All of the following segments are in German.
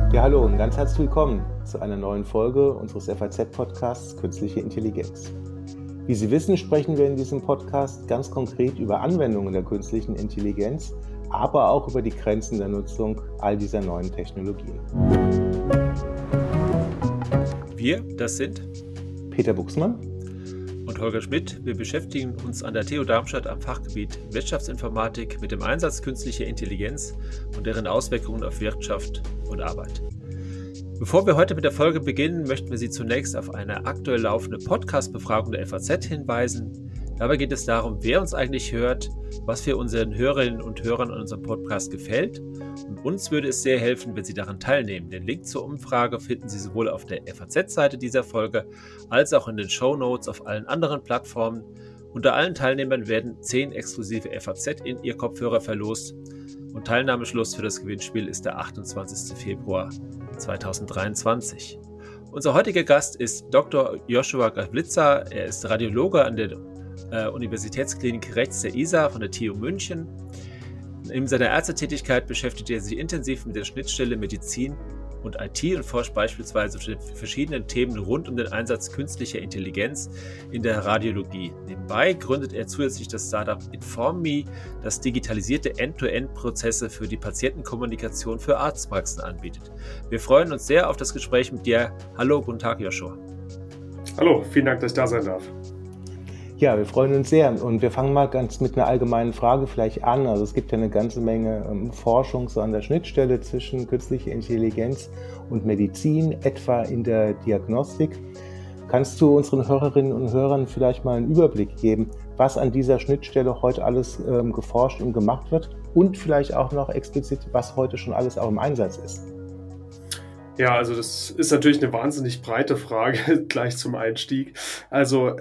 Ja, hallo und ganz herzlich willkommen zu einer neuen Folge unseres FAZ-Podcasts Künstliche Intelligenz. Wie Sie wissen, sprechen wir in diesem Podcast ganz konkret über Anwendungen der künstlichen Intelligenz, aber auch über die Grenzen der Nutzung all dieser neuen Technologien. Wir, das sind Peter Buchsmann und Holger Schmidt. Wir beschäftigen uns an der TU Darmstadt am Fachgebiet Wirtschaftsinformatik mit dem Einsatz künstlicher Intelligenz und deren Auswirkungen auf Wirtschaft und Arbeit. Bevor wir heute mit der Folge beginnen, möchten wir Sie zunächst auf eine aktuell laufende Podcast-Befragung der FAZ hinweisen. Dabei geht es darum, wer uns eigentlich hört, was für unseren Hörerinnen und Hörern an unserem Podcast gefällt. Und uns würde es sehr helfen, wenn Sie daran teilnehmen. Den Link zur Umfrage finden Sie sowohl auf der FAZ-Seite dieser Folge als auch in den Shownotes auf allen anderen Plattformen. Unter allen Teilnehmern werden 10 exklusive FAZ in Ihr Kopfhörer verlost. Und Teilnahmeschluss für das Gewinnspiel ist der 28. Februar 2023. Unser heutiger Gast ist Dr. Joshua Gawlica. Er ist Radiologe an der Universitätsklinik Rechts der ISA von der TU München. In seiner Ärztetätigkeit beschäftigt er sich intensiv mit der Schnittstelle Medizin und IT und forscht beispielsweise zu verschiedenen Themen rund um den Einsatz künstlicher Intelligenz in der Radiologie. Nebenbei gründet er zusätzlich das Startup InformMe, das digitalisierte End-to-End-Prozesse für die Patientenkommunikation für Arztpraxen anbietet. Wir freuen uns sehr auf das Gespräch mit dir. Hallo, guten Tag, Joshua. Hallo, vielen Dank, dass ich da sein darf. Ja, wir freuen uns sehr und wir fangen mal ganz mit einer allgemeinen Frage vielleicht an. Also es gibt ja eine ganze Menge Forschung so an der Schnittstelle zwischen künstlicher Intelligenz und Medizin, etwa in der Diagnostik. Kannst du unseren Hörerinnen und Hörern vielleicht mal einen Überblick geben, was an dieser Schnittstelle heute alles geforscht und gemacht wird und vielleicht auch noch explizit, was heute schon alles auch im Einsatz ist? Ja, also das ist natürlich eine wahnsinnig breite Frage gleich zum Einstieg. Also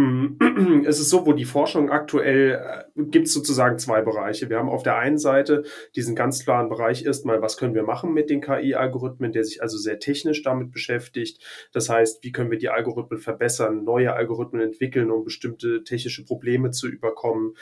es ist so, wo die Forschung aktuell gibt es sozusagen zwei Bereiche. Wir haben auf der einen Seite diesen ganz klaren Bereich erstmal, was können wir machen mit den KI-Algorithmen, der sich also sehr technisch damit beschäftigt. Das heißt, wie können wir die Algorithmen verbessern, neue Algorithmen entwickeln, um bestimmte technische Probleme zu überkommen,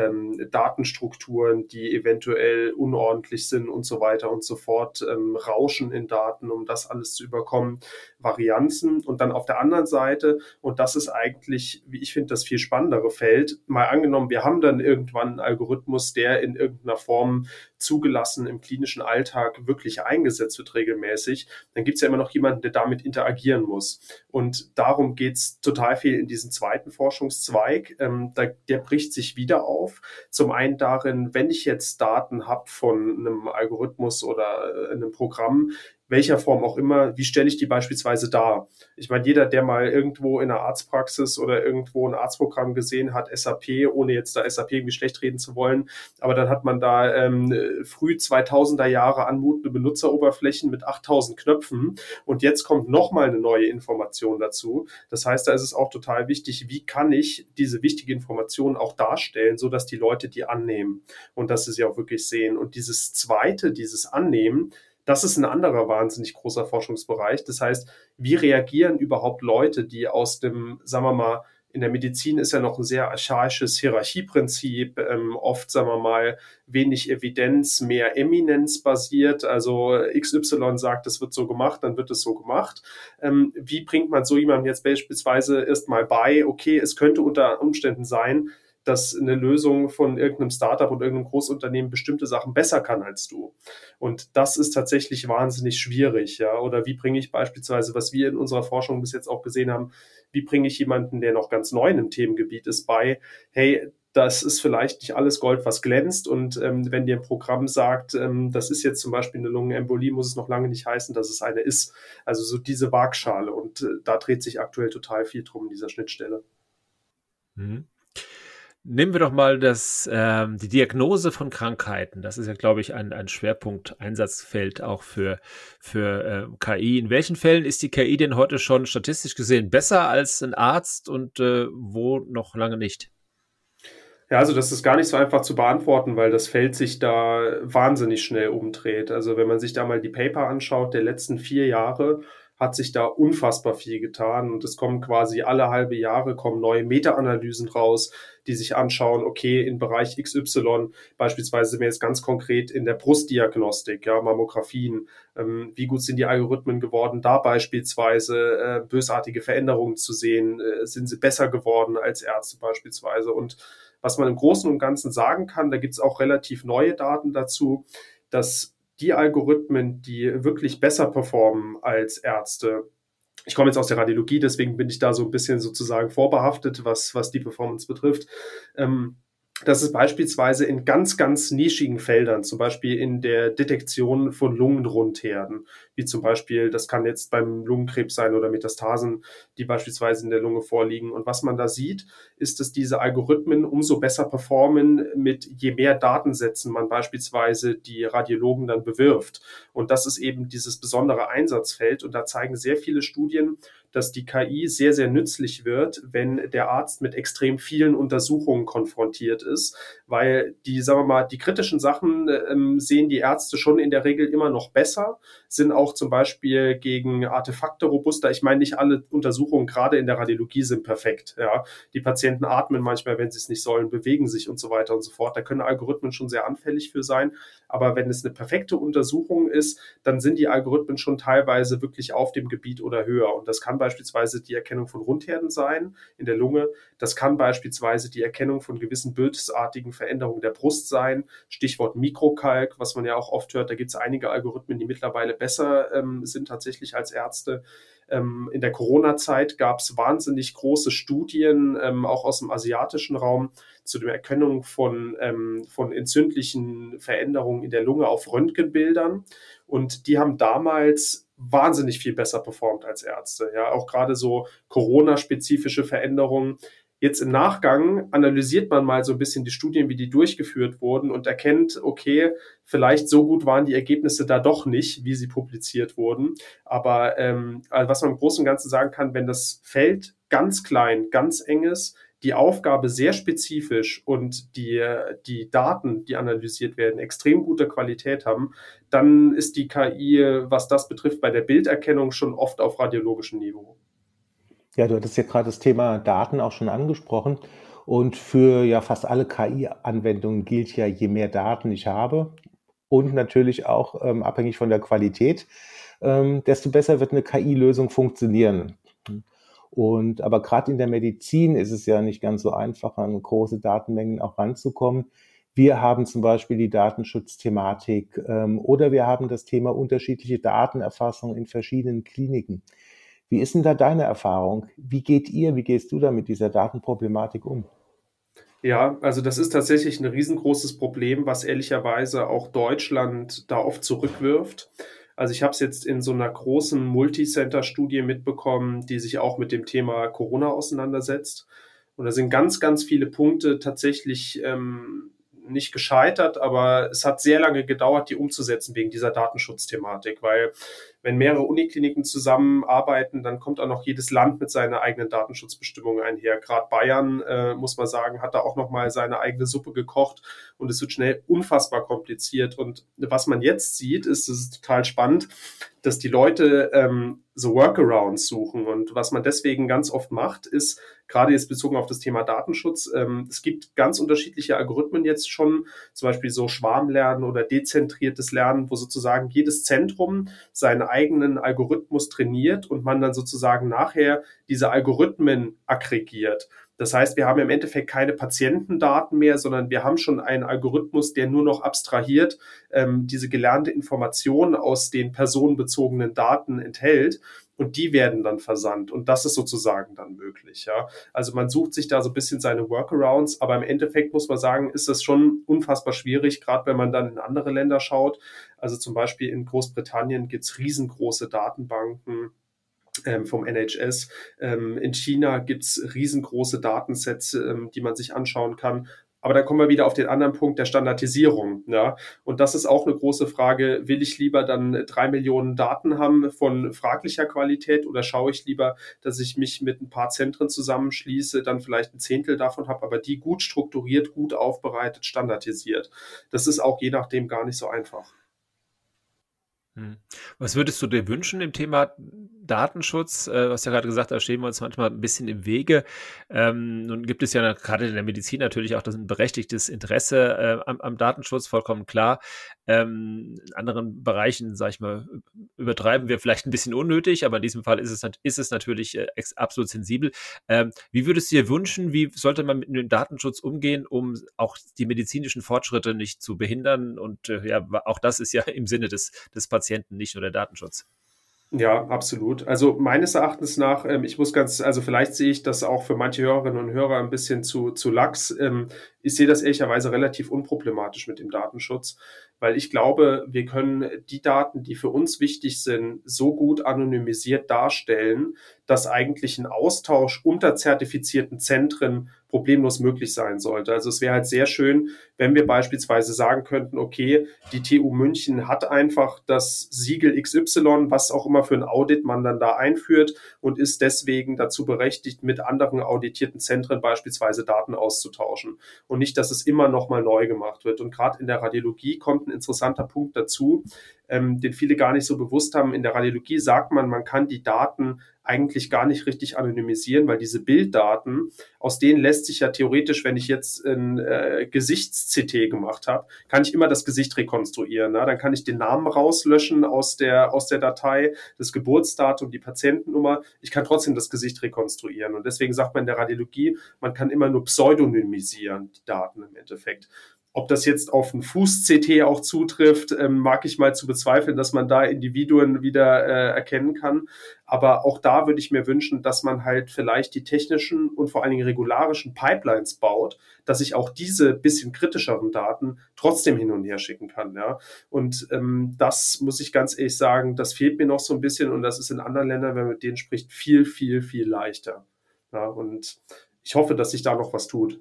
Datenstrukturen, die eventuell unordentlich sind und so weiter und so fort, Rauschen in Daten, um das alles zu überkommen, Varianzen. Und dann auf der anderen Seite, und das ist eigentlich, wie ich finde, das viel spannendere Feld, mal angenommen, wir haben dann irgendwann einen Algorithmus, der in irgendeiner Form zugelassen im klinischen Alltag wirklich eingesetzt wird regelmäßig, dann gibt es ja immer noch jemanden, der damit interagieren muss. Und darum geht es total viel in diesem zweiten Forschungszweig. Der bricht sich wieder auf. Zum einen darin, wenn ich jetzt Daten habe von einem Algorithmus oder einem Programm, welcher Form auch immer, wie stelle ich die beispielsweise dar? Ich meine, jeder, der mal irgendwo in einer Arztpraxis oder irgendwo ein Arztprogramm gesehen hat, SAP, ohne jetzt da SAP irgendwie schlecht reden zu wollen, aber dann hat man da früh 2000er Jahre anmutende Benutzeroberflächen mit 8000 Knöpfen und jetzt kommt nochmal eine neue Information dazu. Das heißt, da ist es auch total wichtig, wie kann ich diese wichtige Information auch darstellen, sodass die Leute die annehmen und dass sie sie auch wirklich sehen. Und dieses Zweite, dieses Annehmen, das ist ein anderer wahnsinnig großer Forschungsbereich. Das heißt, wie reagieren überhaupt Leute, die aus dem, sagen wir mal, in der Medizin ist ja noch ein sehr archaisches Hierarchieprinzip, oft, sagen wir mal, wenig Evidenz, mehr Eminenz basiert. Also XY sagt, es wird so gemacht, dann wird es so gemacht. Wie bringt man so jemandem jetzt beispielsweise erstmal bei, okay, es könnte unter Umständen sein, dass eine Lösung von irgendeinem Startup und irgendeinem Großunternehmen bestimmte Sachen besser kann als du. Und das ist tatsächlich wahnsinnig schwierig, ja. Oder wie bringe ich beispielsweise, was wir in unserer Forschung bis jetzt auch gesehen haben, wie bringe ich jemanden, der noch ganz neu in einem Themengebiet ist, bei, hey, das ist vielleicht nicht alles Gold, was glänzt. Und wenn dir ein Programm sagt, das ist jetzt zum Beispiel eine Lungenembolie, muss es noch lange nicht heißen, dass es eine ist. Also so diese Waagschale. Und da dreht sich aktuell total viel drum in dieser Schnittstelle. Mhm. Nehmen wir doch mal die Diagnose von Krankheiten. Das ist ja, glaube ich, ein Schwerpunkt, Einsatzfeld auch für KI. In welchen Fällen ist die KI denn heute schon statistisch gesehen besser als ein Arzt und wo noch lange nicht? Ja, also das ist gar nicht so einfach zu beantworten, weil das Feld sich da wahnsinnig schnell umdreht. Also wenn man sich da mal die Paper anschaut der letzten 4 Jahre, hat sich da unfassbar viel getan und es kommen quasi alle halbe Jahre kommen neue Meta-Analysen raus, die sich anschauen, okay, im Bereich XY, beispielsweise sind wir jetzt ganz konkret in der Brustdiagnostik, ja, Mammografien, wie gut sind die Algorithmen geworden, da beispielsweise bösartige Veränderungen zu sehen, sind sie besser geworden als Ärzte beispielsweise. Und was man im Großen und Ganzen sagen kann, da gibt es auch relativ neue Daten dazu, dass die Algorithmen, die wirklich besser performen als Ärzte, ich komme jetzt aus der Radiologie, deswegen bin ich da so ein bisschen sozusagen vorbehaftet, was die Performance betrifft. Das ist beispielsweise in ganz, ganz nischigen Feldern, zum Beispiel in der Detektion von Lungenrundherden, wie zum Beispiel, das kann jetzt beim Lungenkrebs sein oder Metastasen, die beispielsweise in der Lunge vorliegen. Und was man da sieht, ist, dass diese Algorithmen umso besser performen, mit je mehr Datensätzen man beispielsweise die Radiologen dann bewirft. Und das ist eben dieses besondere Einsatzfeld. Und da zeigen sehr viele Studien, dass die KI sehr, sehr nützlich wird, wenn der Arzt mit extrem vielen Untersuchungen konfrontiert ist, weil die, sagen wir mal, die kritischen Sachen sehen die Ärzte schon in der Regel immer noch besser, sind auch zum Beispiel gegen Artefakte robuster. Ich meine, nicht alle Untersuchungen, gerade in der Radiologie, sind perfekt. Ja. Die Patienten atmen manchmal, wenn sie es nicht sollen, bewegen sich und so weiter und so fort. Da können Algorithmen schon sehr anfällig für sein. Aber wenn es eine perfekte Untersuchung ist, dann sind die Algorithmen schon teilweise wirklich auf dem Gebiet oder höher. Und das kann beispielsweise die Erkennung von Rundherden sein in der Lunge. Das kann beispielsweise die Erkennung von gewissen bösartigen Veränderungen der Brust sein. Stichwort Mikrokalk, was man ja auch oft hört. Da gibt es einige Algorithmen, die mittlerweile besser sind tatsächlich als Ärzte. In der Corona-Zeit gab es wahnsinnig große Studien, auch aus dem asiatischen Raum, zu der Erkennung von entzündlichen Veränderungen in der Lunge auf Röntgenbildern. Und die haben damals wahnsinnig viel besser performt als Ärzte. Ja, auch gerade so Corona-spezifische Veränderungen. Jetzt im Nachgang analysiert man mal so ein bisschen die Studien, wie die durchgeführt wurden und erkennt, okay, vielleicht so gut waren die Ergebnisse da doch nicht, wie sie publiziert wurden. Aber also was man im Großen und Ganzen sagen kann, wenn das Feld ganz klein, ganz eng ist, die Aufgabe sehr spezifisch und die Daten, die analysiert werden, extrem gute Qualität haben, dann ist die KI, was das betrifft, bei der Bilderkennung schon oft auf radiologischem Niveau. Ja, du hattest ja gerade das Thema Daten auch schon angesprochen. Und für ja fast alle KI-Anwendungen gilt ja, je mehr Daten ich habe und natürlich auch abhängig von der Qualität, desto besser wird eine KI-Lösung funktionieren. Und aber gerade in der Medizin ist es ja nicht ganz so einfach, an große Datenmengen auch ranzukommen. Wir haben zum Beispiel die Datenschutzthematik oder wir haben das Thema unterschiedliche Datenerfassung in verschiedenen Kliniken. Wie ist denn da deine Erfahrung? Wie gehst du da mit dieser Datenproblematik um? Ja, also das ist tatsächlich ein riesengroßes Problem, was ehrlicherweise auch Deutschland da oft zurückwirft. Also ich habe es jetzt in so einer großen Multicenter-Studie mitbekommen, die sich auch mit dem Thema Corona auseinandersetzt. Und da sind ganz, ganz viele Punkte tatsächlich nicht gescheitert, aber es hat sehr lange gedauert, die umzusetzen wegen dieser Datenschutzthematik, weil wenn mehrere Unikliniken zusammenarbeiten, dann kommt auch noch jedes Land mit seinen eigenen Datenschutzbestimmungen einher. Gerade Bayern, muss man sagen, hat da auch nochmal seine eigene Suppe gekocht und es wird schnell unfassbar kompliziert. Und was man jetzt sieht, ist, das ist total spannend, dass die Leute so Workarounds suchen. Und was man deswegen ganz oft macht, ist, gerade jetzt bezogen auf das Thema Datenschutz, es gibt ganz unterschiedliche Algorithmen jetzt schon, zum Beispiel so Schwarmlernen oder dezentriertes Lernen, wo sozusagen jedes Zentrum seinen eigenen Algorithmus trainiert und man dann sozusagen nachher diese Algorithmen aggregiert. Das heißt, wir haben im Endeffekt keine Patientendaten mehr, sondern wir haben schon einen Algorithmus, der nur noch abstrahiert diese gelernte Information aus den personenbezogenen Daten enthält. Und die werden dann versandt. Und das ist sozusagen dann möglich. Ja. Also man sucht sich da so ein bisschen seine Workarounds. Aber im Endeffekt muss man sagen, ist das schon unfassbar schwierig, gerade wenn man dann in andere Länder schaut. Also zum Beispiel in Großbritannien gibt es riesengroße Datenbanken vom NHS. In China gibt es riesengroße Datensets, die man sich anschauen kann. Aber da kommen wir wieder auf den anderen Punkt der Standardisierung. Ja? Und das ist auch eine große Frage. Will ich lieber dann 3 Millionen Daten haben von fraglicher Qualität oder schaue ich lieber, dass ich mich mit ein paar Zentren zusammenschließe, dann vielleicht ein Zehntel davon habe, aber die gut strukturiert, gut aufbereitet, standardisiert. Das ist auch je nachdem gar nicht so einfach. Was würdest du dir wünschen im Thema Datenschutz, du hast ja gerade gesagt, da stehen wir uns manchmal ein bisschen im Wege. Nun gibt es ja gerade in der Medizin natürlich auch das ein berechtigtes Interesse am Datenschutz, vollkommen klar. In anderen Bereichen, sage ich mal, übertreiben wir vielleicht ein bisschen unnötig, aber in diesem Fall ist es natürlich absolut sensibel. Wie würdest du dir wünschen, wie sollte man mit dem Datenschutz umgehen, um auch die medizinischen Fortschritte nicht zu behindern? Und auch das ist ja im Sinne des Patienten, nicht nur der Datenschutz. Ja, absolut. Also meines Erachtens nach, also vielleicht sehe ich das auch für manche Hörerinnen und Hörer ein bisschen zu lax. Ich sehe das ehrlicherweise relativ unproblematisch mit dem Datenschutz, weil ich glaube, wir können die Daten, die für uns wichtig sind, so gut anonymisiert darstellen, dass eigentlich ein Austausch unter zertifizierten Zentren problemlos möglich sein sollte. Also es wäre halt sehr schön, wenn wir beispielsweise sagen könnten, okay, die TU München hat einfach das Siegel XY, was auch immer für ein Audit man dann da einführt und ist deswegen dazu berechtigt, mit anderen auditierten Zentren beispielsweise Daten auszutauschen und nicht, dass es immer nochmal neu gemacht wird. Und gerade in der Radiologie kommt ein interessanter Punkt dazu, den viele gar nicht so bewusst haben. In der Radiologie sagt man kann die Daten eigentlich gar nicht richtig anonymisieren, weil diese Bilddaten, aus denen lässt sich ja theoretisch, wenn ich jetzt ein Gesichts-CT gemacht habe, kann ich immer das Gesicht rekonstruieren. Ne? Dann kann ich den Namen rauslöschen aus der Datei, das Geburtsdatum, die Patientennummer. Ich kann trotzdem das Gesicht rekonstruieren. Und deswegen sagt man in der Radiologie, man kann immer nur pseudonymisieren, die Daten im Endeffekt. Ob das jetzt auf ein Fuß-CT auch zutrifft, mag ich mal zu bezweifeln, dass man da Individuen wieder erkennen kann. Aber auch da würde ich mir wünschen, dass man halt vielleicht die technischen und vor allen Dingen regularischen Pipelines baut, dass ich auch diese bisschen kritischeren Daten trotzdem hin und her schicken kann. Ja? Und das muss ich ganz ehrlich sagen, das fehlt mir noch so ein bisschen und das ist in anderen Ländern, wenn man mit denen spricht, viel, viel, viel leichter. Ja? Und ich hoffe, dass sich da noch was tut.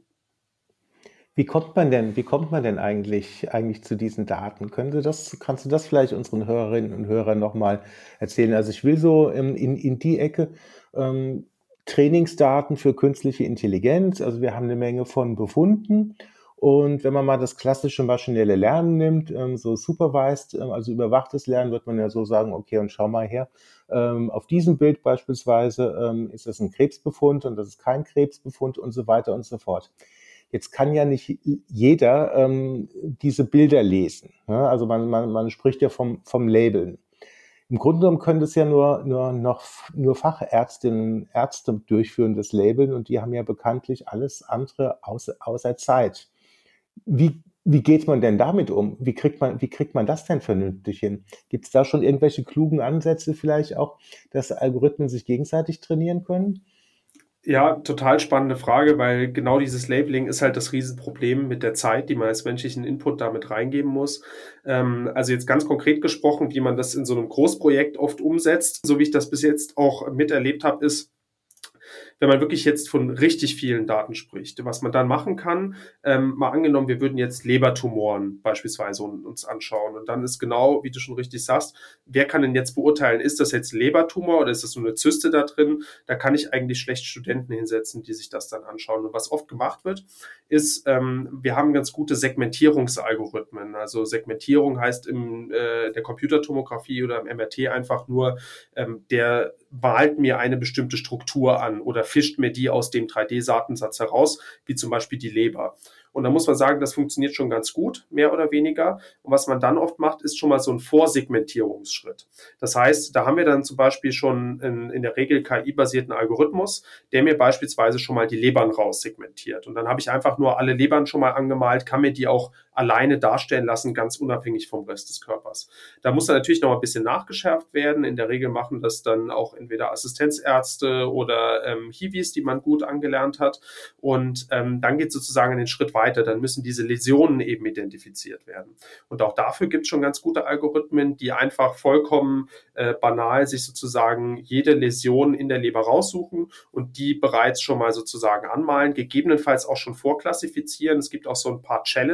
Wie kommt man denn eigentlich zu diesen Daten? Kannst du das vielleicht unseren Hörerinnen und Hörern nochmal erzählen? Also ich will so in die Ecke Trainingsdaten für künstliche Intelligenz. Also wir haben eine Menge von Befunden. Und wenn man mal das klassische maschinelle Lernen nimmt, so supervised, also überwachtes Lernen, wird man ja so sagen, okay, und schau mal her, auf diesem Bild beispielsweise ist das ein Krebsbefund und das ist kein Krebsbefund und so weiter und so fort. Jetzt kann ja nicht jeder diese Bilder lesen. Ne? Also man spricht ja vom Labeln. Im Grunde genommen können das ja nur Fachärztinnen, Ärzte durchführen, das Labeln, und die haben ja bekanntlich alles andere außer Zeit. Wie geht man denn damit um? Wie kriegt man das denn vernünftig hin? Gibt es da schon irgendwelche klugen Ansätze vielleicht auch, dass Algorithmen sich gegenseitig trainieren können? Ja, total spannende Frage, weil genau dieses Labeling ist halt das Riesenproblem mit der Zeit, die man als menschlichen Input damit reingeben muss. Also jetzt ganz konkret gesprochen, wie man das in so einem Großprojekt oft umsetzt, so wie ich das bis jetzt auch miterlebt habe, ist, wenn man wirklich jetzt von richtig vielen Daten spricht, was man dann machen kann, mal angenommen, wir würden jetzt Lebertumoren beispielsweise uns anschauen und dann ist genau, wie du schon richtig sagst, wer kann denn jetzt beurteilen, ist das jetzt Lebertumor oder ist das nur eine Zyste da drin? Da kann ich eigentlich schlecht Studenten hinsetzen, die sich das dann anschauen. Und was oft gemacht wird, ist, wir haben ganz gute Segmentierungsalgorithmen. Also Segmentierung heißt in der Computertomographie oder im MRT einfach nur, der malt mir eine bestimmte Struktur an oder fischt mir die aus dem 3D-Datensatz heraus, wie zum Beispiel die Leber. Und da muss man sagen, das funktioniert schon ganz gut, mehr oder weniger. Und was man dann oft macht, ist schon mal so ein Vorsegmentierungsschritt. Das heißt, da haben wir dann zum Beispiel schon in der Regel KI-basierten Algorithmus, der mir beispielsweise schon mal die Lebern raussegmentiert. Und dann habe ich einfach nur alle Lebern schon mal angemalt, kann mir die auch alleine darstellen lassen, ganz unabhängig vom Rest des Körpers. Da muss dann natürlich noch ein bisschen nachgeschärft werden. In der Regel machen das dann auch entweder Assistenzärzte oder Hiwis, die man gut angelernt hat. Und dann geht es sozusagen den Schritt weiter. Dann müssen diese Läsionen eben identifiziert werden. Und auch dafür gibt es schon ganz gute Algorithmen, die einfach vollkommen banal sich sozusagen jede Läsion in der Leber raussuchen und die bereits schon mal sozusagen anmalen, gegebenenfalls auch schon vorklassifizieren. Es gibt auch so ein paar Challenges,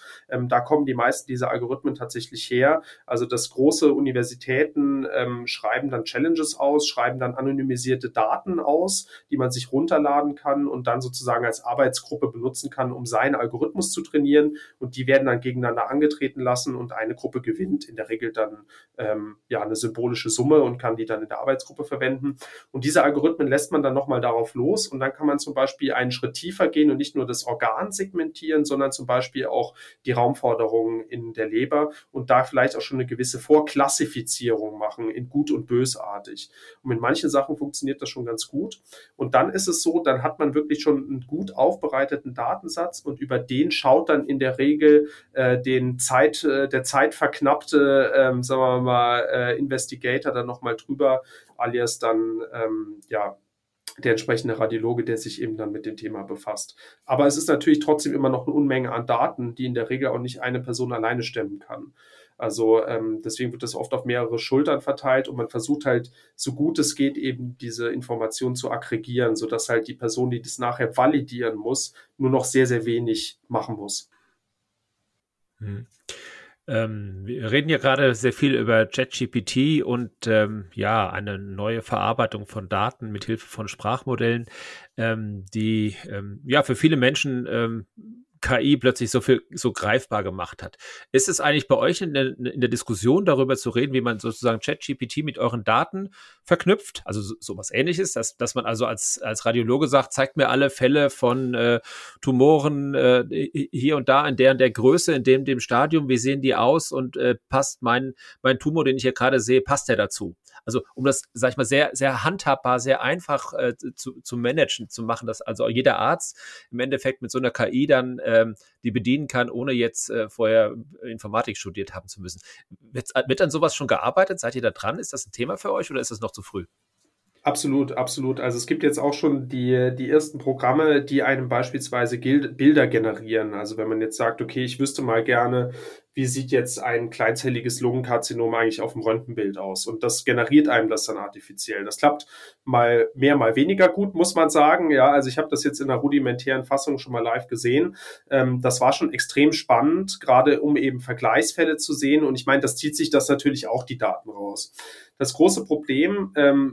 Da kommen die meisten dieser Algorithmen tatsächlich her. Also dass große Universitäten schreiben dann Challenges aus, schreiben dann anonymisierte Daten aus, die man sich runterladen kann und dann sozusagen als Arbeitsgruppe benutzen kann, um seinen Algorithmus zu trainieren. Und die werden dann gegeneinander angetreten lassen und eine Gruppe gewinnt in der Regel dann eine symbolische Summe und kann die dann in der Arbeitsgruppe verwenden. Und diese Algorithmen lässt man dann nochmal darauf los und dann kann man zum Beispiel einen Schritt tiefer gehen und nicht nur das Organ segmentieren, sondern zum Beispiel auch die Raumforderungen in der Leber und da vielleicht auch schon eine gewisse Vorklassifizierung machen in gut und bösartig. Und mit manchen Sachen funktioniert das schon ganz gut. Und dann ist es so, dann hat man wirklich schon einen gut aufbereiteten Datensatz und über den schaut dann in der Regel der zeitverknappte, sagen wir mal, Investigator dann nochmal drüber, alias dann, der entsprechende Radiologe, der sich eben dann mit dem Thema befasst. Aber es ist natürlich trotzdem immer noch eine Unmenge an Daten, die in der Regel auch nicht eine Person alleine stemmen kann. Also deswegen wird das oft auf mehrere Schultern verteilt und man versucht halt, so gut es geht, eben diese Informationen zu aggregieren, sodass halt die Person, die das nachher validieren muss, nur noch sehr, sehr wenig machen muss. Wir reden ja gerade sehr viel über ChatGPT und eine neue Verarbeitung von Daten mit Hilfe von Sprachmodellen, die für viele Menschen KI plötzlich so greifbar gemacht hat. Ist es eigentlich bei euch in der Diskussion darüber zu reden, wie man sozusagen ChatGPT mit euren Daten verknüpft? Also sowas Ähnliches, dass man also als Radiologe sagt, zeigt mir alle Fälle von Tumoren hier und da in der und der Größe, in dem Stadium, wie sehen die aus und passt mein Tumor, den ich hier gerade sehe, passt der dazu? Also um das, sag ich mal, sehr, sehr handhabbar, sehr einfach zu managen, zu machen, dass also jeder Arzt im Endeffekt mit so einer KI dann die bedienen kann, ohne jetzt vorher Informatik studiert haben zu müssen. Wird an sowas schon gearbeitet? Seid ihr da dran? Ist das ein Thema für euch oder ist das noch zu früh? Absolut, absolut. Also es gibt jetzt auch schon die ersten Programme, die einem beispielsweise Bilder generieren. Also wenn man jetzt sagt, okay, ich wüsste mal gerne, wie sieht jetzt ein kleinzelliges Lungenkarzinom eigentlich auf dem Röntgenbild aus? Und das generiert einem das dann artifiziell. Das klappt mal mehr, mal weniger gut, muss man sagen. Ja, also ich habe das jetzt in einer rudimentären Fassung schon mal live gesehen. Das war schon extrem spannend, gerade um eben Vergleichsfälle zu sehen. Und ich meine, das zieht sich das natürlich auch die Daten raus. Das große Problem,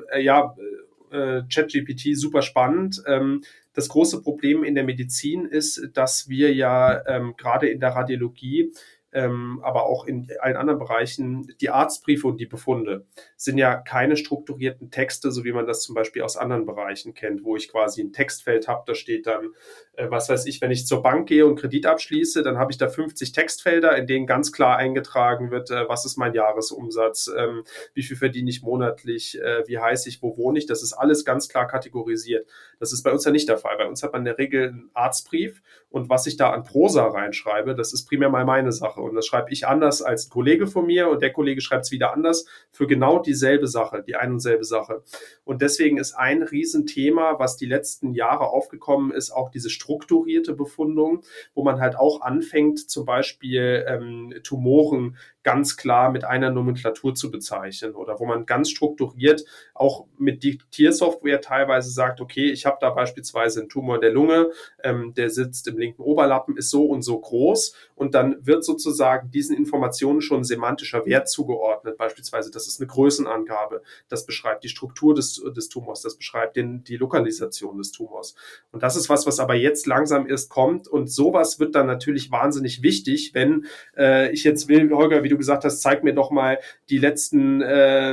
ChatGPT super spannend. Das große Problem in der Medizin ist, dass wir ja gerade in der Radiologie aber auch in allen anderen Bereichen, die Arztbriefe und die Befunde sind ja keine strukturierten Texte, so wie man das zum Beispiel aus anderen Bereichen kennt, wo ich quasi ein Textfeld habe, da steht dann, was weiß ich, wenn ich zur Bank gehe und Kredit abschließe, dann habe ich da 50 Textfelder, in denen ganz klar eingetragen wird, was ist mein Jahresumsatz, wie viel verdiene ich monatlich, wie heiße ich, wo wohne ich, das ist alles ganz klar kategorisiert. Das ist bei uns ja nicht der Fall. Bei uns hat man in der Regel einen Arztbrief und was ich da an Prosa reinschreibe, das ist primär mal meine Sache. Und das schreibe ich anders als ein Kollege von mir und der Kollege schreibt es wieder anders für genau dieselbe Sache, die ein und selbe Sache. Und deswegen ist ein Riesenthema, was die letzten Jahre aufgekommen ist, auch diese strukturierte Befundung, wo man halt auch anfängt, zum Beispiel Tumoren ganz klar mit einer Nomenklatur zu bezeichnen oder wo man ganz strukturiert auch mit Diktiersoftware teilweise sagt, okay, ich habe da beispielsweise einen Tumor der Lunge, der sitzt im linken Oberlappen, ist so und so groß und dann wird sozusagen diesen Informationen schon semantischer Wert zugeordnet, beispielsweise das ist eine Größenangabe, das beschreibt die Struktur des Tumors, das beschreibt die Lokalisation des Tumors und das ist was aber jetzt langsam erst kommt und sowas wird dann natürlich wahnsinnig wichtig, wenn ich jetzt will, Holger, wie du gesagt hast, zeig mir doch mal die letzten,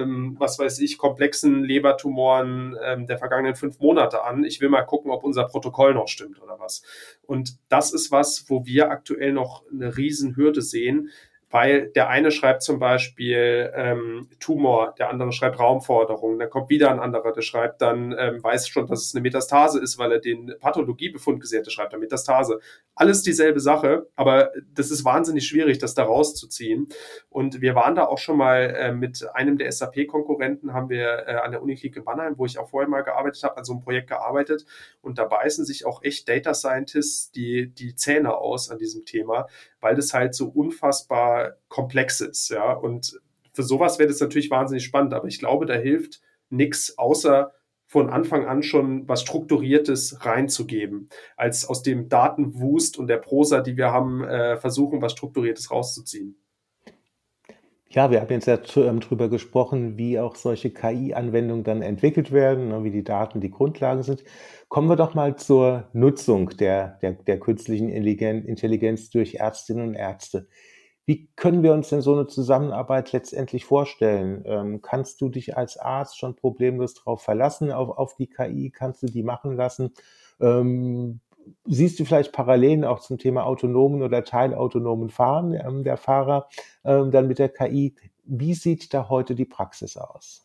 komplexen Lebertumoren der vergangenen 5 Monate an. Ich will mal gucken, ob unser Protokoll noch stimmt oder was. Und das ist was, wo wir aktuell noch eine Riesenhürde sehen, weil der eine schreibt zum Beispiel Tumor, der andere schreibt Raumforderung, dann kommt wieder ein anderer, der schreibt dann, weiß schon, dass es eine Metastase ist, weil er den Pathologiebefund gesehen hat, der schreibt dann Metastase. Alles dieselbe Sache, aber das ist wahnsinnig schwierig, das da rauszuziehen. Und wir waren da auch schon mal mit einem der SAP-Konkurrenten, haben wir an der Uniklinik in Mannheim, wo ich auch vorher mal gearbeitet habe, an so einem Projekt gearbeitet und da beißen sich auch echt Data Scientists die Zähne aus an diesem Thema, weil das halt so unfassbar komplex ist, ja, und für sowas wäre das natürlich wahnsinnig spannend, aber ich glaube, da hilft nichts, außer von Anfang an schon was Strukturiertes reinzugeben, als aus dem Datenwust und der Prosa, die wir haben, versuchen, was Strukturiertes rauszuziehen. Ja, wir haben jetzt ja drüber gesprochen, wie auch solche KI-Anwendungen dann entwickelt werden, ne, wie die Daten die Grundlagen sind. Kommen wir doch mal zur Nutzung der künstlichen Intelligenz durch Ärztinnen und Ärzte. Wie können wir uns denn so eine Zusammenarbeit letztendlich vorstellen? Kannst du dich als Arzt schon problemlos darauf verlassen, auf die KI? Kannst du die machen lassen? Ähm, Siehst du vielleicht Parallelen auch zum Thema autonomen oder teilautonomen Fahren der Fahrer dann mit der KI? Wie sieht da heute die Praxis aus?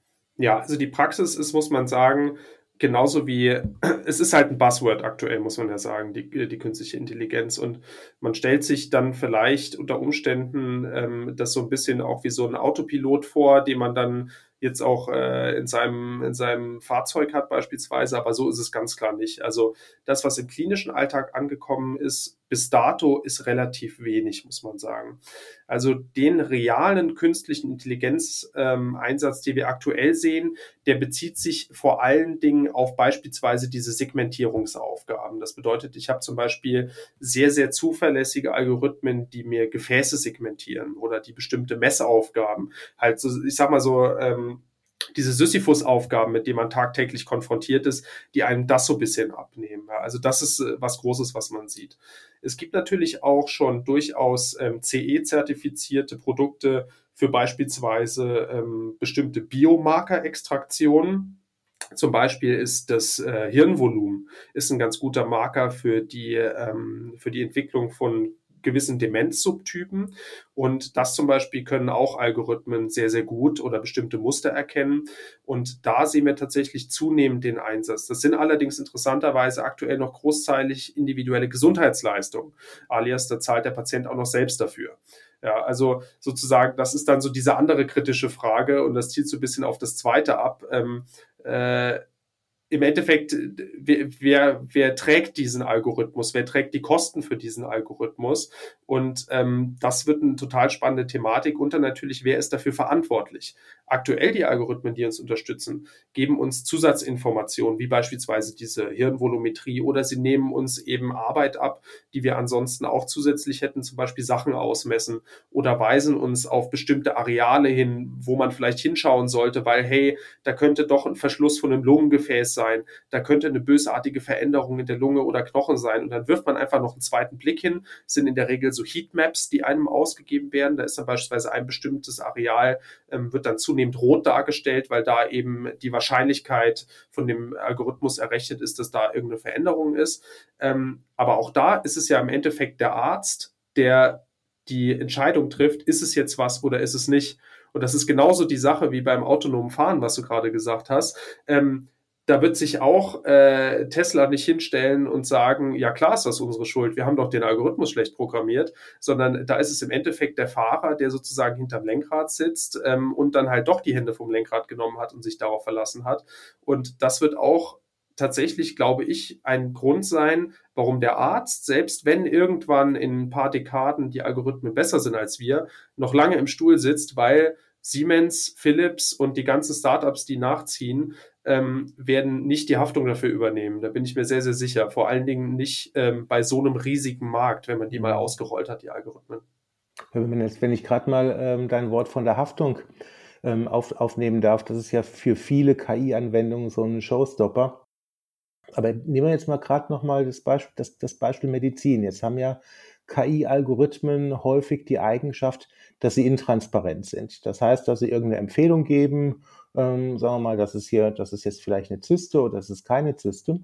Ja, also die Praxis ist, muss man sagen, genauso wie, es ist halt ein Buzzword aktuell, muss man ja sagen, die künstliche Intelligenz. Und man stellt sich dann vielleicht unter Umständen das so ein bisschen auch wie so ein Autopilot vor, den man dann jetzt auch in seinem Fahrzeug hat beispielsweise, aber so ist es ganz klar nicht. Also das, was im klinischen Alltag angekommen ist, bis dato ist relativ wenig, muss man sagen. Also den realen künstlichen Intelligenzeinsatz, den wir aktuell sehen, der bezieht sich vor allen Dingen auf beispielsweise diese Segmentierungsaufgaben. Das bedeutet, ich habe zum Beispiel sehr, sehr zuverlässige Algorithmen, die mir Gefäße segmentieren oder die bestimmte Messaufgaben, halt so, ich sag mal so, diese Sisyphus-Aufgaben, mit denen man tagtäglich konfrontiert ist, die einem das so ein bisschen abnehmen. Ja, also das ist was Großes, was man sieht. Es gibt natürlich auch schon durchaus CE-zertifizierte Produkte für beispielsweise bestimmte Biomarker-Extraktionen. Zum Beispiel ist das Hirnvolumen ist ein ganz guter Marker für die Entwicklung von gewissen Demenzsubtypen. Und das zum Beispiel können auch Algorithmen sehr, sehr gut oder bestimmte Muster erkennen. Und da sehen wir tatsächlich zunehmend den Einsatz. Das sind allerdings interessanterweise aktuell noch großteilig individuelle Gesundheitsleistungen. Alias, da zahlt der Patient auch noch selbst dafür. Ja, also sozusagen, das ist dann so diese andere kritische Frage und das zielt so ein bisschen auf das Zweite ab. Im Endeffekt, wer trägt diesen Algorithmus? Wer trägt die Kosten für diesen Algorithmus? Und das wird eine total spannende Thematik. Und dann natürlich, wer ist dafür verantwortlich? Aktuell die Algorithmen, die uns unterstützen, geben uns Zusatzinformationen, wie beispielsweise diese Hirnvolumetrie, oder sie nehmen uns eben Arbeit ab, die wir ansonsten auch zusätzlich hätten, zum Beispiel Sachen ausmessen, oder weisen uns auf bestimmte Areale hin, wo man vielleicht hinschauen sollte, weil, hey, da könnte doch ein Verschluss von einem Lungengefäß sein, da könnte eine bösartige Veränderung in der Lunge oder Knochen sein. Und dann wirft man einfach noch einen zweiten Blick hin, sind in der Regel so Heatmaps, die einem ausgegeben werden. Da ist dann beispielsweise ein bestimmtes Areal, wird dann zunehmend rot dargestellt, weil da eben die Wahrscheinlichkeit von dem Algorithmus errechnet ist, dass da irgendeine Veränderung ist. Aber auch da ist es ja im Endeffekt der Arzt, der die Entscheidung trifft, ist es jetzt was oder ist es nicht. Und das ist genauso die Sache wie beim autonomen Fahren, was du gerade gesagt hast. Da wird sich auch Tesla nicht hinstellen und sagen, ja klar ist das unsere Schuld, wir haben doch den Algorithmus schlecht programmiert, sondern da ist es im Endeffekt der Fahrer, der sozusagen hinterm Lenkrad sitzt und dann halt doch die Hände vom Lenkrad genommen hat und sich darauf verlassen hat. Und das wird auch tatsächlich, glaube ich, ein Grund sein, warum der Arzt, selbst wenn irgendwann in ein paar Dekaden die Algorithmen besser sind als wir, noch lange im Stuhl sitzt, weil Siemens, Philips und die ganzen Startups, die nachziehen, werden nicht die Haftung dafür übernehmen. Da bin ich mir sehr, sehr sicher. Vor allen Dingen nicht bei so einem riesigen Markt, wenn man die mal ausgerollt hat, die Algorithmen. Wenn ich gerade mal dein Wort von der Haftung aufnehmen darf, das ist ja für viele KI-Anwendungen so ein Showstopper. Aber nehmen wir jetzt mal gerade nochmal das Beispiel Medizin. Jetzt haben ja KI-Algorithmen häufig die Eigenschaft, dass sie intransparent sind. Das heißt, dass sie irgendeine Empfehlung geben, sagen wir mal, das ist jetzt vielleicht eine Zyste oder das ist keine Zyste.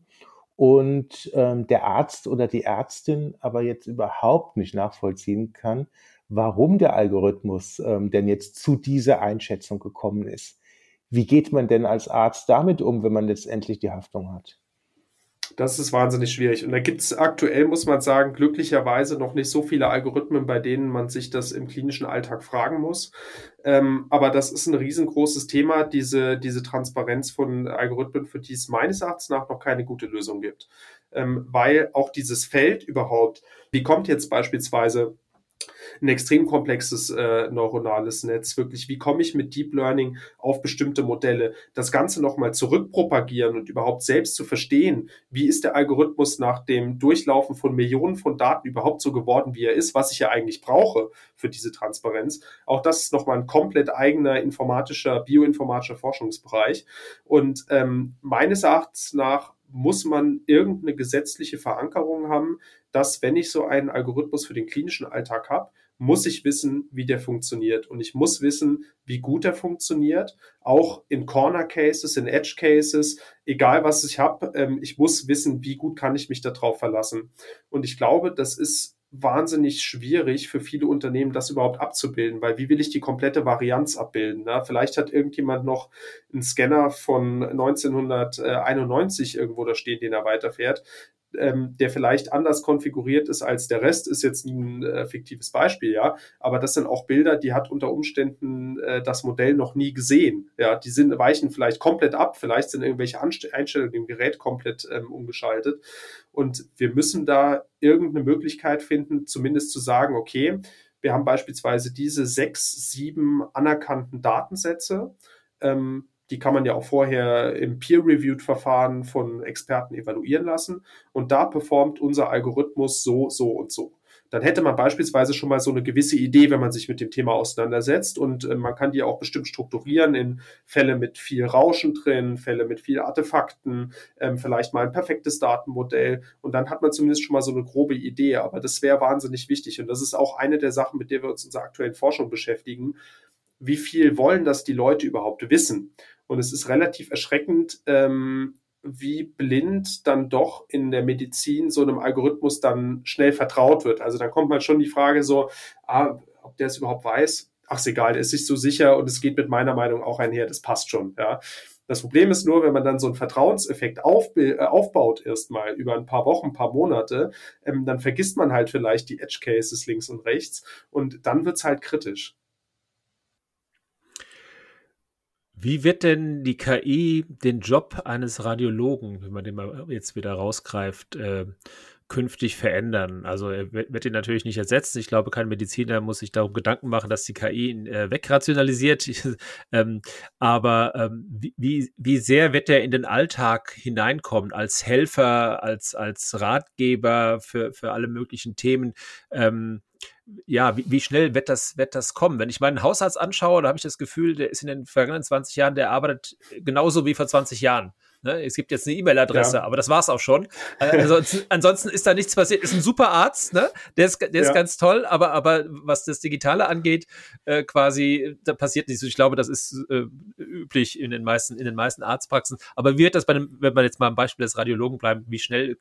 Und der Arzt oder die Ärztin aber jetzt überhaupt nicht nachvollziehen kann, warum der Algorithmus denn jetzt zu dieser Einschätzung gekommen ist. Wie geht man denn als Arzt damit um, wenn man letztendlich die Haftung hat? Das ist wahnsinnig schwierig. Und da gibt es aktuell, muss man sagen, glücklicherweise noch nicht so viele Algorithmen, bei denen man sich das im klinischen Alltag fragen muss. Aber das ist ein riesengroßes Thema, diese Transparenz von Algorithmen, für die es meines Erachtens nach noch keine gute Lösung gibt. Weil auch dieses Feld überhaupt, wie kommt jetzt beispielsweise ein extrem komplexes neuronales Netz. Wirklich, wie komme ich mit Deep Learning auf bestimmte Modelle? Das Ganze nochmal zurückpropagieren und überhaupt selbst zu verstehen, wie ist der Algorithmus nach dem Durchlaufen von Millionen von Daten überhaupt so geworden, wie er ist, was ich ja eigentlich brauche für diese Transparenz. Auch das ist nochmal ein komplett eigener bioinformatischer Forschungsbereich. Und meines Erachtens nach muss man irgendeine gesetzliche Verankerung haben, dass, wenn ich so einen Algorithmus für den klinischen Alltag habe, muss ich wissen, wie der funktioniert. Und ich muss wissen, wie gut er funktioniert. Auch in Corner Cases, in Edge Cases, egal was ich habe, ich muss wissen, wie gut kann ich mich darauf verlassen. Und ich glaube, das ist wahnsinnig schwierig für viele Unternehmen, das überhaupt abzubilden, weil wie will ich die komplette Varianz abbilden? Ne? Vielleicht hat irgendjemand noch einen Scanner von 1991 irgendwo da stehen, den er weiterfährt, der vielleicht anders konfiguriert ist als der Rest, ist jetzt ein fiktives Beispiel, ja, aber das sind auch Bilder, die hat unter Umständen das Modell noch nie gesehen, ja, die weichen vielleicht komplett ab, vielleicht sind irgendwelche Einstellungen im Gerät komplett umgeschaltet und wir müssen da irgendeine Möglichkeit finden, zumindest zu sagen, okay, wir haben beispielsweise diese 6, 7 anerkannten Datensätze, die kann man ja auch vorher im Peer-Reviewed-Verfahren von Experten evaluieren lassen. Und da performt unser Algorithmus so, so und so. Dann hätte man beispielsweise schon mal so eine gewisse Idee, wenn man sich mit dem Thema auseinandersetzt. Und man kann die auch bestimmt strukturieren in Fälle mit viel Rauschen drin, Fälle mit viel Artefakten, vielleicht mal ein perfektes Datenmodell. Und dann hat man zumindest schon mal so eine grobe Idee. Aber das wäre wahnsinnig wichtig. Und das ist auch eine der Sachen, mit der wir uns in unserer aktuellen Forschung beschäftigen. Wie viel wollen das die Leute überhaupt wissen? Und es ist relativ erschreckend, wie blind dann doch in der Medizin so einem Algorithmus dann schnell vertraut wird. Also dann kommt mal schon die Frage so, ob der es überhaupt weiß. Ach, ist egal, der ist sich so sicher und es geht mit meiner Meinung auch einher, das passt schon. Ja. Das Problem ist nur, wenn man dann so einen Vertrauenseffekt aufbaut erstmal über ein paar Wochen, ein paar Monate, dann vergisst man halt vielleicht die Edge Cases links und rechts und dann wird es halt kritisch. Wie wird denn die KI den Job eines Radiologen, wenn man den mal jetzt wieder rausgreift, künftig verändern? Also er wird ihn natürlich nicht ersetzen. Ich glaube, kein Mediziner muss sich darum Gedanken machen, dass die KI ihn wegrationalisiert. Aber wie sehr wird er in den Alltag hineinkommen, als Helfer, als Ratgeber für alle möglichen Themen? Ja, wie schnell wird das kommen? Wenn ich meinen Hausarzt anschaue, da habe ich das Gefühl, der ist in den vergangenen 20 Jahren, der arbeitet genauso wie vor 20 Jahren. Ne? Es gibt jetzt eine E-Mail-Adresse, aber das war's auch schon. Also, ansonsten ist da nichts passiert. Ist ein super Arzt, ne? Der ist ganz toll, aber was das Digitale angeht, quasi, da passiert nichts. Ich glaube, das ist üblich in den meisten Arztpraxen. Aber wie wird das wenn man jetzt mal am Beispiel des Radiologen bleibt, wie schnell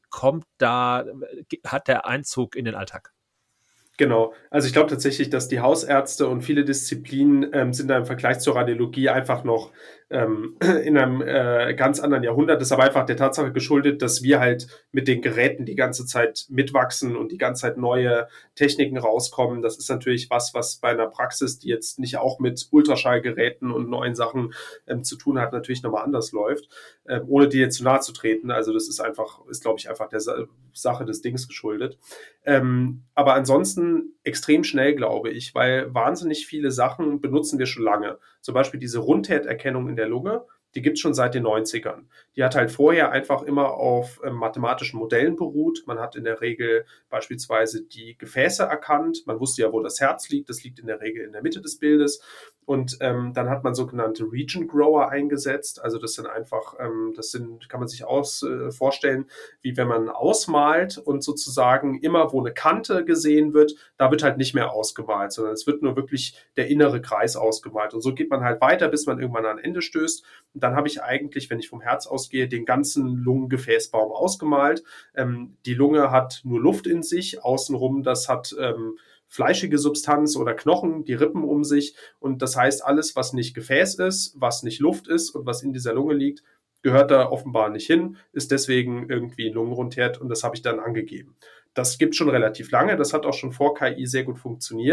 hat der Einzug in den Alltag? Genau. Also ich glaube tatsächlich, dass die Hausärzte und viele Disziplinen sind da im Vergleich zur Radiologie einfach noch in einem ganz anderen Jahrhundert. Das ist aber einfach der Tatsache geschuldet, dass wir halt mit den Geräten die ganze Zeit mitwachsen und die ganze Zeit neue Techniken rauskommen. Das ist natürlich was bei einer Praxis, die jetzt nicht auch mit Ultraschallgeräten und neuen Sachen zu tun hat, natürlich nochmal anders läuft, ohne dir jetzt zu nahe zu treten. Also das ist glaube ich, einfach der Sache des Dings geschuldet. Aber ansonsten extrem schnell, glaube ich, weil wahnsinnig viele Sachen benutzen wir schon lange. Zum Beispiel diese Rundheterkennung in der Lunge, die gibt es schon seit den 90ern. Die hat halt vorher einfach immer auf mathematischen Modellen beruht. Man hat in der Regel beispielsweise die Gefäße erkannt. Man wusste ja, wo das Herz liegt. Das liegt in der Regel in der Mitte des Bildes. Und dann hat man sogenannte Region Grower eingesetzt. Also das sind einfach, kann man sich vorstellen, wie wenn man ausmalt und sozusagen immer, wo eine Kante gesehen wird, da wird halt nicht mehr ausgemalt, sondern es wird nur wirklich der innere Kreis ausgemalt. Und so geht man halt weiter, bis man irgendwann an ein Ende stößt. Und dann habe ich eigentlich, wenn ich vom Herz ausgehe, den ganzen Lungengefäßbaum ausgemalt. Die Lunge hat nur Luft in sich, außenrum, das hat fleischige Substanz oder Knochen, die Rippen um sich. Und das heißt, alles, was nicht Gefäß ist, was nicht Luft ist und was in dieser Lunge liegt, gehört da offenbar nicht hin, ist deswegen irgendwie ein Lungenrundherd und das habe ich dann angegeben. Das gibt schon relativ lange, das hat auch schon vor KI sehr gut funktioniert.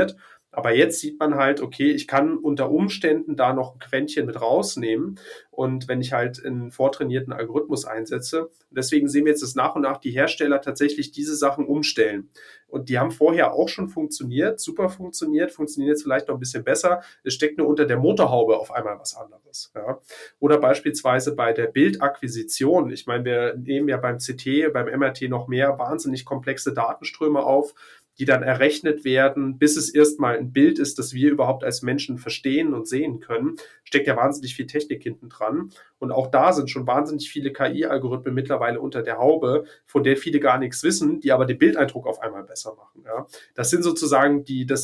Aber jetzt sieht man halt, okay, ich kann unter Umständen da noch ein Quäntchen mit rausnehmen. Und wenn ich halt einen vortrainierten Algorithmus einsetze, deswegen sehen wir jetzt, dass nach und nach die Hersteller tatsächlich diese Sachen umstellen. Und die haben vorher auch schon funktioniert, super funktioniert, funktioniert jetzt vielleicht noch ein bisschen besser. Es steckt nur unter der Motorhaube auf einmal was anderes. Ja. Oder beispielsweise bei der Bildakquisition. Ich meine, wir nehmen ja beim CT, beim MRT noch mehr wahnsinnig komplexe Datenströme auf, die dann errechnet werden, bis es erstmal ein Bild ist, das wir überhaupt als Menschen verstehen und sehen können, steckt ja wahnsinnig viel Technik hinten dran. Und auch da sind schon wahnsinnig viele KI-Algorithmen mittlerweile unter der Haube, von der viele gar nichts wissen, die aber den Bildeindruck auf einmal besser machen. Ja. Das sind sozusagen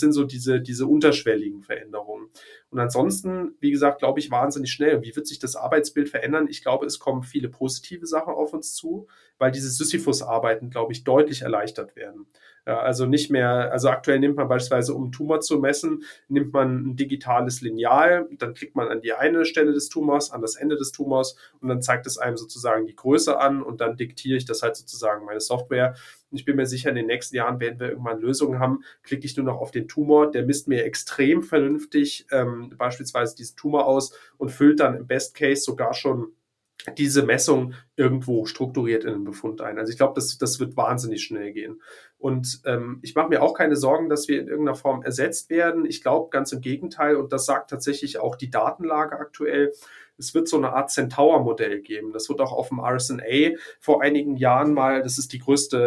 diese unterschwelligen Veränderungen. Und ansonsten, wie gesagt, glaube ich, wahnsinnig schnell. Wie wird sich das Arbeitsbild verändern? Ich glaube, es kommen viele positive Sachen auf uns zu, weil diese Sisyphus-Arbeiten, glaube ich, deutlich erleichtert werden. Ja, also nicht mehr, also aktuell nimmt man beispielsweise, um einen Tumor zu messen, nimmt man ein digitales Lineal, dann klickt man an die eine Stelle des Tumors, an das Ende des Tumors und dann zeigt es einem sozusagen die Größe an und dann diktiere ich das halt sozusagen meine Software. Und ich bin mir sicher, in den nächsten Jahren werden wir irgendwann Lösungen haben, klicke ich nur noch auf den Tumor, der misst mir extrem vernünftig beispielsweise diesen Tumor aus und füllt dann im Best Case sogar schon diese Messung irgendwo strukturiert in den Befund ein. Also ich glaube, das wird wahnsinnig schnell gehen. Und ich mache mir auch keine Sorgen, dass wir in irgendeiner Form ersetzt werden. Ich glaube ganz im Gegenteil, und das sagt tatsächlich auch die Datenlage aktuell, es wird so eine Art Centaur-Modell geben. Das wird auch auf dem RSNA vor einigen Jahren mal, das ist der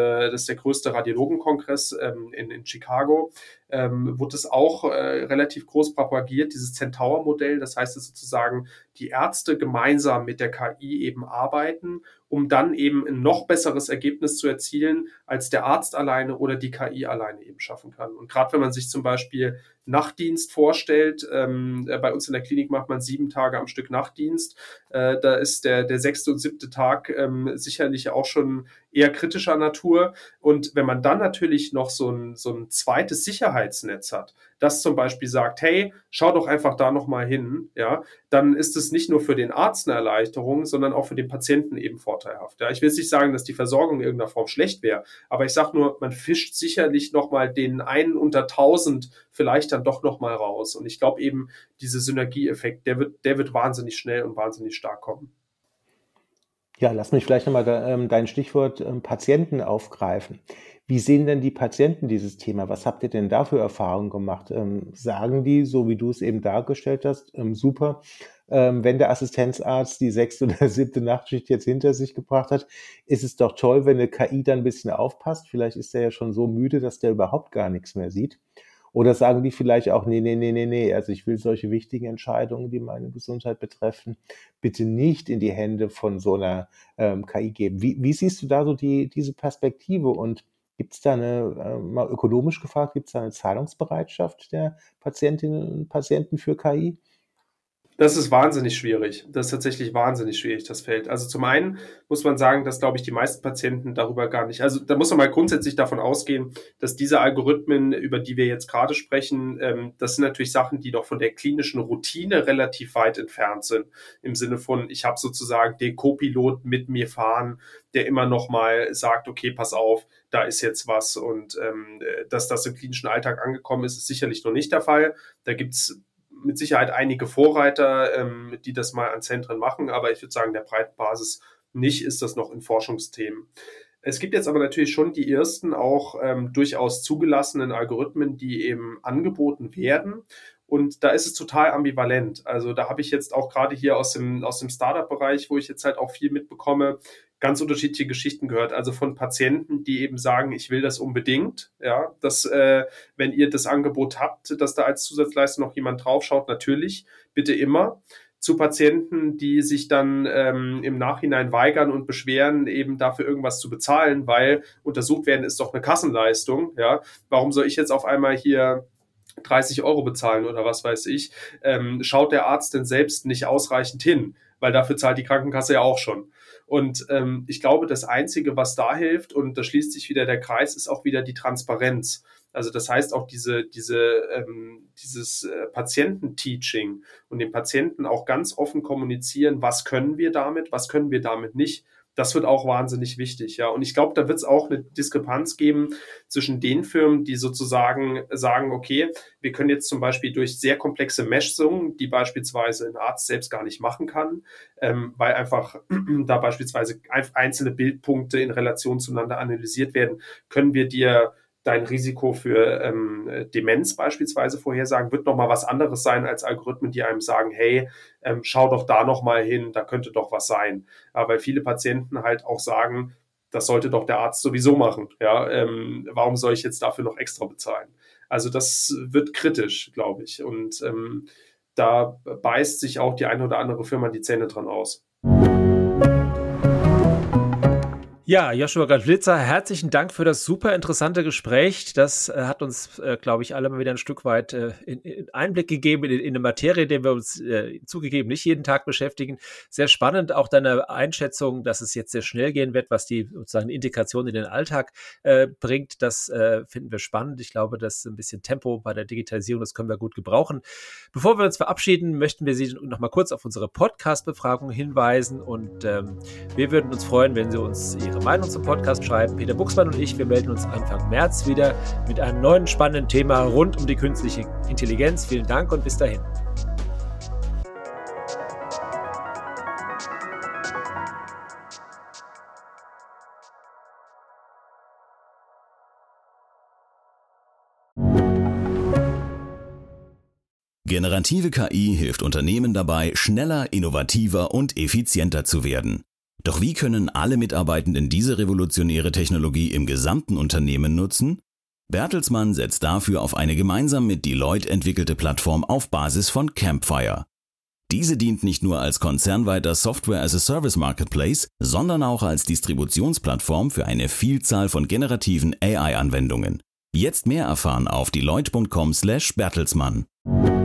größte Radiologenkongress in Chicago, wird es auch relativ groß propagiert, dieses Centaur-Modell. Das heißt, dass sozusagen die Ärzte gemeinsam mit der KI eben arbeiten, um dann eben ein noch besseres Ergebnis zu erzielen, als der Arzt alleine oder die KI alleine eben schaffen kann. Und gerade wenn man sich zum Beispiel Nachtdienst vorstellt, bei uns in der Klinik macht man 7 Tage am Stück Nachtdienst, da ist der 6. und 7. Tag sicherlich auch schon eher kritischer Natur. Und wenn man dann natürlich noch so ein zweites Sicherheitsnetz hat, das zum Beispiel sagt, hey, schau doch einfach da nochmal hin, ja, dann ist es nicht nur für den Arzt eine Erleichterung, sondern auch für den Patienten eben vorteilhaft. Ja. Ich will jetzt nicht sagen, dass die Versorgung in irgendeiner Form schlecht wäre, aber ich sage nur, man fischt sicherlich nochmal den einen unter 1000 vielleicht dann doch nochmal raus. Und ich glaube eben, dieser Synergieeffekt, der wird wahnsinnig schnell und wahnsinnig stark kommen. Ja, lass mich vielleicht nochmal dein Stichwort Patienten aufgreifen. Wie sehen denn die Patienten dieses Thema? Was habt ihr denn da für Erfahrungen gemacht? Sagen die, so wie du es eben dargestellt hast, super, wenn der Assistenzarzt die 6. oder 7. Nachtschicht jetzt hinter sich gebracht hat, ist es doch toll, wenn eine KI dann ein bisschen aufpasst. Vielleicht ist der ja schon so müde, dass der überhaupt gar nichts mehr sieht. Oder sagen die vielleicht auch, nee, also ich will solche wichtigen Entscheidungen, die meine Gesundheit betreffen, bitte nicht in die Hände von so einer KI geben. Wie siehst du da so diese Perspektive und gibt es da mal ökonomisch gefragt, gibt es da eine Zahlungsbereitschaft der Patientinnen und Patienten für KI? Das ist wahnsinnig schwierig. Das ist tatsächlich wahnsinnig schwierig, das Feld. Also zum einen muss man sagen, dass, glaube ich, die meisten Patienten darüber gar nicht, also da muss man mal grundsätzlich davon ausgehen, dass diese Algorithmen, über die wir jetzt gerade sprechen, das sind natürlich Sachen, die noch von der klinischen Routine relativ weit entfernt sind. Im Sinne von, ich habe sozusagen den Co-Pilot mit mir fahren, der immer noch mal sagt, okay, pass auf, da ist jetzt was. Und dass das im klinischen Alltag angekommen ist, ist sicherlich noch nicht der Fall. Da gibt's mit Sicherheit einige Vorreiter, die das mal an Zentren machen, aber ich würde sagen, der breiten Basis nicht, ist das noch in Forschungsthemen. Es gibt jetzt aber natürlich schon die ersten auch durchaus zugelassenen Algorithmen, die eben angeboten werden. Und da ist es total ambivalent. Also da habe ich jetzt auch gerade hier aus dem Startup-Bereich, wo ich jetzt halt auch viel mitbekomme, ganz unterschiedliche Geschichten gehört. Also von Patienten, die eben sagen, ich will das unbedingt, ja, dass wenn ihr das Angebot habt, dass da als Zusatzleistung noch jemand draufschaut, natürlich, bitte immer. Zu Patienten, die sich dann im Nachhinein weigern und beschweren, eben dafür irgendwas zu bezahlen, weil untersucht werden ist doch eine Kassenleistung, ja. Warum soll ich jetzt auf einmal hier 30 Euro bezahlen oder was weiß ich, schaut der Arzt denn selbst nicht ausreichend hin, weil dafür zahlt die Krankenkasse ja auch schon. Und ich glaube, das Einzige, was da hilft, und da schließt sich wieder der Kreis, ist auch wieder die Transparenz. Also das heißt auch dieses Patiententeaching und dem Patienten auch ganz offen kommunizieren, was können wir damit nicht. Das wird auch wahnsinnig wichtig, ja. Und ich glaube, da wird es auch eine Diskrepanz geben zwischen den Firmen, die sozusagen sagen, okay, wir können jetzt zum Beispiel durch sehr komplexe Messungen, die beispielsweise ein Arzt selbst gar nicht machen kann, weil einfach da beispielsweise einzelne Bildpunkte in Relation zueinander analysiert werden, können wir dir dein Risiko für Demenz beispielsweise vorhersagen, wird nochmal was anderes sein als Algorithmen, die einem sagen, hey, schau doch da nochmal hin, da könnte doch was sein. Ja, weil viele Patienten halt auch sagen, das sollte doch der Arzt sowieso machen. Ja, warum soll ich jetzt dafür noch extra bezahlen? Also das wird kritisch, glaube ich. Und da beißt sich auch die eine oder andere Firma die Zähne dran aus. Ja, Joshua Grandlitzer, herzlichen Dank für das super interessante Gespräch. Das hat uns, glaube ich, alle mal wieder ein Stück weit in Einblick gegeben in eine Materie, der wir uns zugegeben nicht jeden Tag beschäftigen. Sehr spannend, auch deine Einschätzung, dass es jetzt sehr schnell gehen wird, was die sozusagen Integration in den Alltag bringt. Das finden wir spannend. Ich glaube, dass ein bisschen Tempo bei der Digitalisierung, das können wir gut gebrauchen. Bevor wir uns verabschieden, möchten wir Sie noch mal kurz auf unsere Podcast-Befragung hinweisen und wir würden uns freuen, wenn Sie uns Ihre Meinung zum Podcast schreiben. Peter Buchsmann und ich, wir melden uns Anfang März wieder mit einem neuen spannenden Thema rund um die künstliche Intelligenz. Vielen Dank und bis dahin. Generative KI hilft Unternehmen dabei, schneller, innovativer und effizienter zu werden. Doch wie können alle Mitarbeitenden diese revolutionäre Technologie im gesamten Unternehmen nutzen? Bertelsmann setzt dafür auf eine gemeinsam mit Deloitte entwickelte Plattform auf Basis von Campfire. Diese dient nicht nur als konzernweiter Software-as-a-Service-Marketplace, sondern auch als Distributionsplattform für eine Vielzahl von generativen AI-Anwendungen. Jetzt mehr erfahren auf deloitte.com/Bertelsmann.